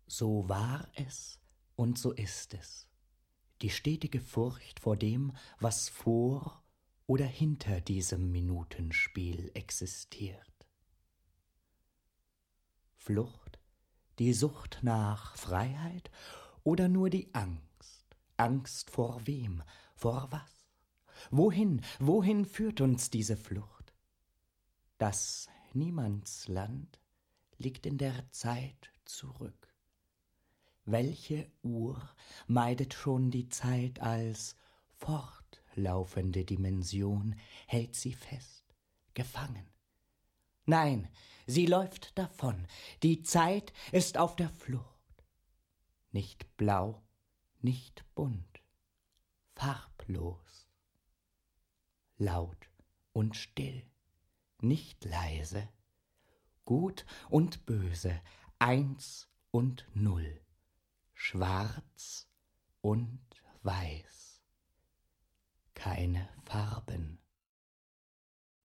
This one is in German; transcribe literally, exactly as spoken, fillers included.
So war es und so ist es, die stetige Furcht vor dem, was vor oder hinter diesem Minutenspiel existiert. Flucht, die Sucht nach Freiheit oder nur die Angst? Angst vor wem? Vor was? Wohin, wohin führt uns diese Flucht? Das Niemandsland liegt in der Zeit zurück. Welche Uhr meidet schon die Zeit als fortlaufende Dimension, hält sie fest, gefangen? Nein, sie läuft davon, die Zeit ist auf der Flucht. Nicht blau, nicht bunt, farblos. Laut und still, nicht leise, gut und böse, eins und null, schwarz und weiß, keine Farben.